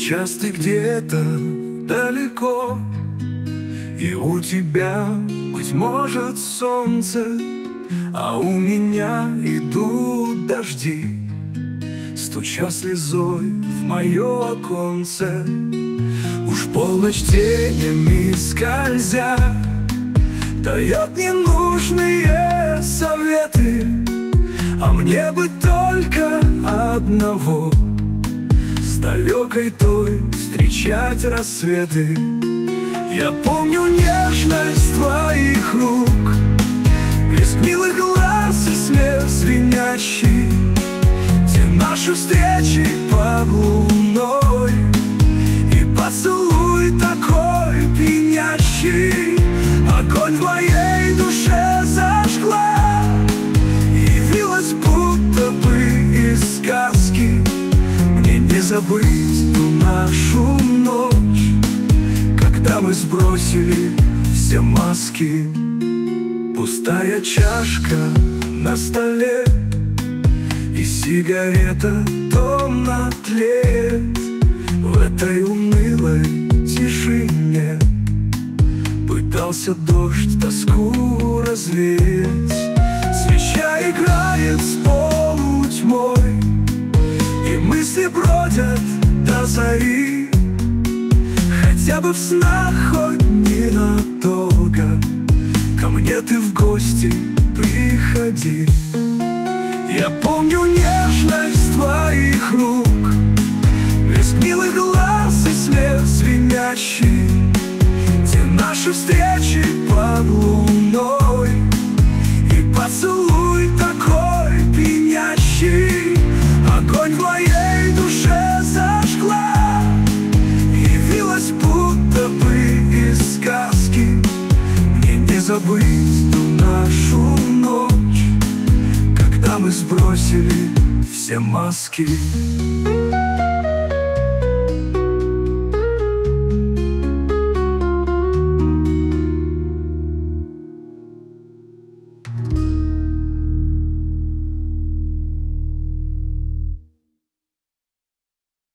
Сейчас ты где-то далеко, и у тебя, быть может, солнце, а у меня идут дожди, стуча слезой в мое оконце. Уж полночь тенями скользя дает ненужные советы, а мне бы только одного: с далекой той встречать рассветы. Я помню нежность твоих рук, блеск милых глаз и слез звенящий, те наши встречи под луной и поцелуй такой пьянящий. Огонь в моей душе зажгла, явилась будто бы из сказки. Мне не забыть ту нашу ночь, когда мы сбросили все маски. Пустая чашка на столе, и сигарета томно тлеет в этой унылой тишине. Пытался дождь тоску развеять, свеча играет с полутьмой, и мысли бродят до зари. Хотя бы в снах хоть ненадолго ко мне ты в гости приходи. Я помню нежность твоих рук, блеск милых глаз и слез звенящий, те наши встречи под луной и поцелуй такой пьянящий. Огонь в моей душе зажгла, явилась будто бы из сказки. Мне не забыть ту нашу ночь, когда мы сбросили все маски.